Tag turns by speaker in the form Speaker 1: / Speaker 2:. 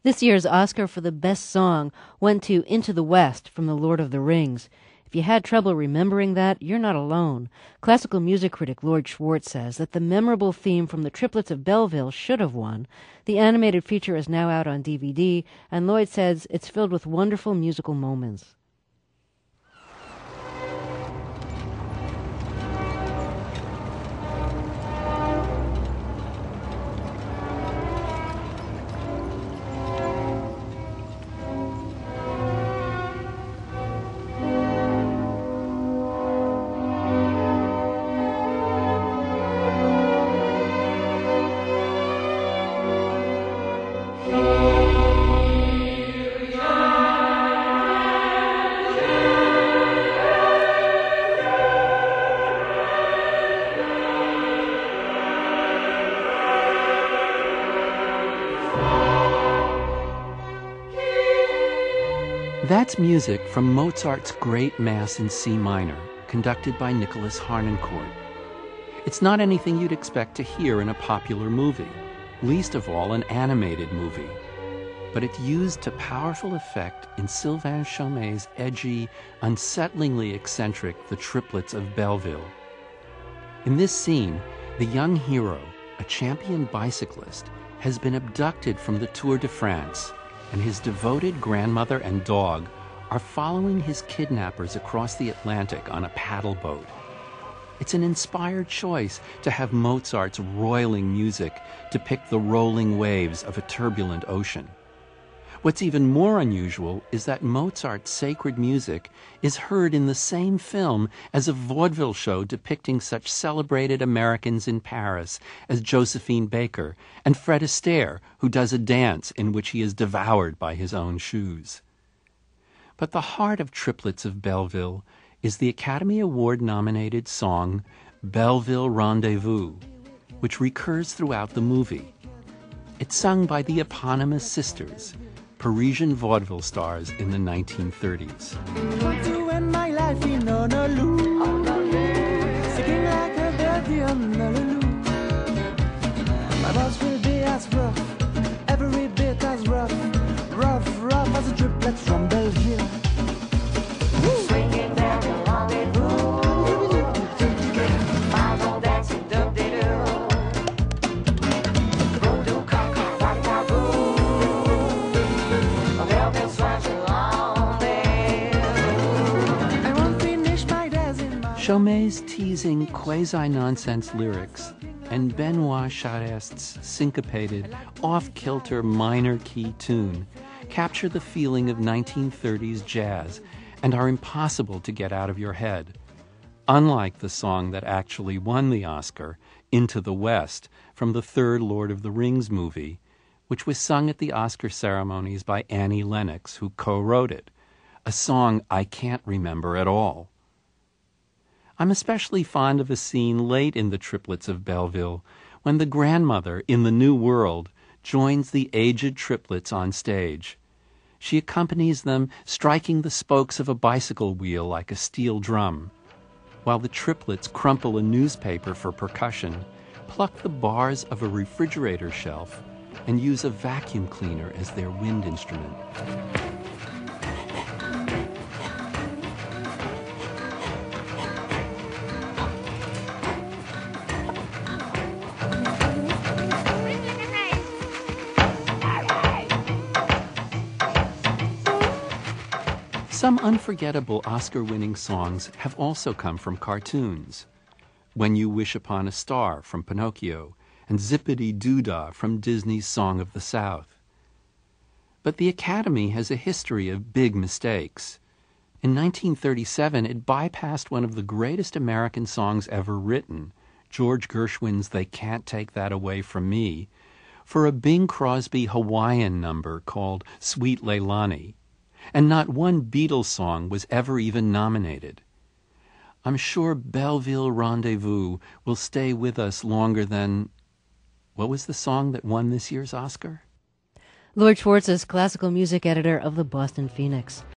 Speaker 1: This year's Oscar for the Best Song went to Into the West from The Lord of the Rings. If you had trouble remembering that, you're not alone. Classical music critic Lloyd Schwartz says that the memorable theme from the Triplets of Belleville should have won. The animated feature is now out on DVD, and Lloyd says it's filled with wonderful musical moments.
Speaker 2: That's music from Mozart's Great Mass in C minor, conducted by Nicholas Harnoncourt. It's not anything you'd expect to hear in a popular movie, least of all an animated movie. But it used to powerful effect in Sylvain Chomet's edgy, unsettlingly eccentric The Triplets of Belleville. In this scene, the young hero, a champion bicyclist, has been abducted from the Tour de France, and his devoted grandmother and dog are following his kidnappers across the Atlantic on a paddle boat. It's an inspired choice to have Mozart's roiling music depict the rolling waves of a turbulent ocean. What's even more unusual is that Mozart's sacred music is heard in the same film as a vaudeville show depicting such celebrated Americans in Paris as Josephine Baker and Fred Astaire, who does a dance in which he is devoured by his own shoes. But the heart of Triplets of Belleville is the Academy Award-nominated song Belleville Rendezvous, which recurs throughout the movie. It's sung by the eponymous sisters, Parisian vaudeville stars in the 1930s.
Speaker 3: My life in Honolulu, singing like a baby on Honolulu. My boss will be as rough, every bit as rough, rough as the triplets from Belleville. Swinging down the rendezvous, my old dancing dub-de-doo.
Speaker 2: Chomet's teasing quasi-nonsense lyrics and Benoit Charest's syncopated, off-kilter minor-key tune capture the feeling of 1930s jazz and are impossible to get out of your head. Unlike the song that actually won the Oscar, Into the West, from the third Lord of the Rings movie, which was sung at the Oscar ceremonies by Annie Lennox, who co-wrote it, a song I can't remember at all. I'm especially fond of a scene late in The Triplets of Belleville when the grandmother in the New World joins the aged triplets on stage. She accompanies them, striking the spokes of a bicycle wheel like a steel drum, while the triplets crumple a newspaper for percussion, pluck the bars of a refrigerator shelf, and use a vacuum cleaner as their wind instrument. Some unforgettable Oscar-winning songs have also come from cartoons. When You Wish Upon a Star from Pinocchio, and Zippity-Doo-Dah from Disney's Song of the South. But the Academy has a history of big mistakes. In 1937, it bypassed one of the greatest American songs ever written, George Gershwin's They Can't Take That Away From Me, for a Bing Crosby Hawaiian number called Sweet Leilani. And not one Beatles song was ever even nominated. I'm sure Belleville Rendezvous will stay with us longer than... What was the song that won this year's Oscar?
Speaker 1: Lloyd Schwartz is classical music editor of the Boston Phoenix.